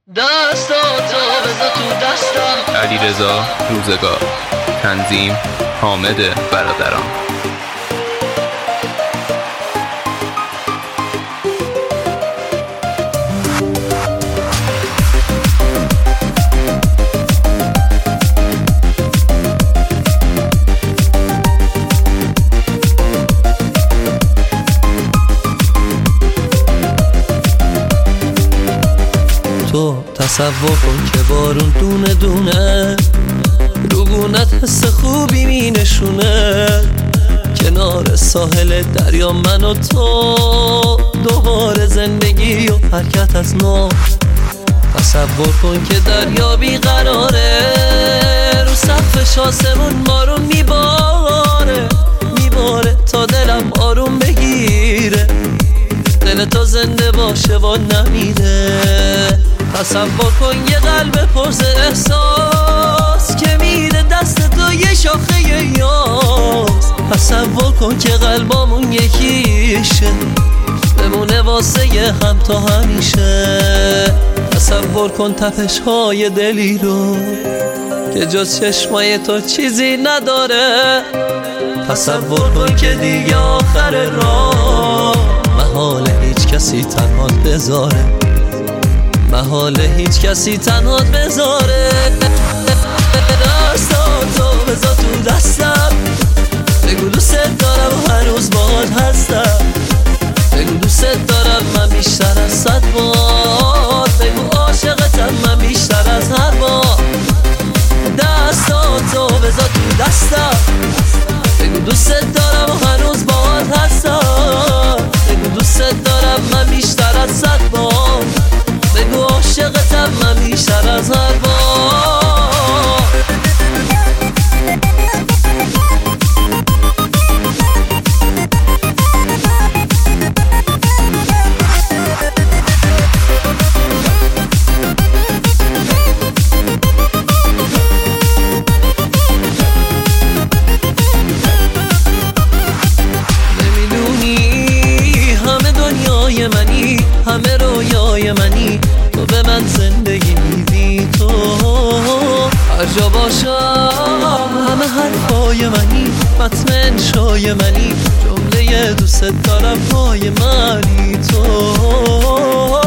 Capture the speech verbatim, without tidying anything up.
دستاتو بذار تو دستم. علیرضا روزگار. تنظیم حامد برادران. تو تصور کن که بارون دونه دونه روگونت حس خوبی می نشونه، کنار ساحل دریا من و تو، دوباره زندگی و حرکت از نو. تصور کن که دریا بی قراره، رو سقفش آسمون بارون میباره میباره تا دلم آروم بگیره، دل تو زنده باشه و نمیره. تصور کن یه قلب پرز احساس که میره دست تو یه شاخه یاس. تصور کن که قلبامون یکیشه، بمونه واسه هم تا همیشه. تصور کن تپش های دلی رو که جز چشمای تو چیزی نداره. تصور کن که دیگه آخر راه، محال هیچ کسی تنهات بذاره، محال هیچ کسی تنهات بذاره. دستاتو بذار تو دستم، بگو دوست دارم و هنوز باهات هستم، بگو دوست دارم من بیشتر از صد بار، بگو عاشقتم من بیشتر از هر بار. دستاتو بذار تو دستم، بگو دوست دارم و هنوز باهات هستم، بگو دوست دارم من بیشتر از صد بار، بگو عاشقتم من بیشتر از هر بار. همه رویای منی، تو به من زندگی میدی، تو هر جا باشم همه حرفای منی، متن انشای منی، جمله دوست دارم پای منی تو.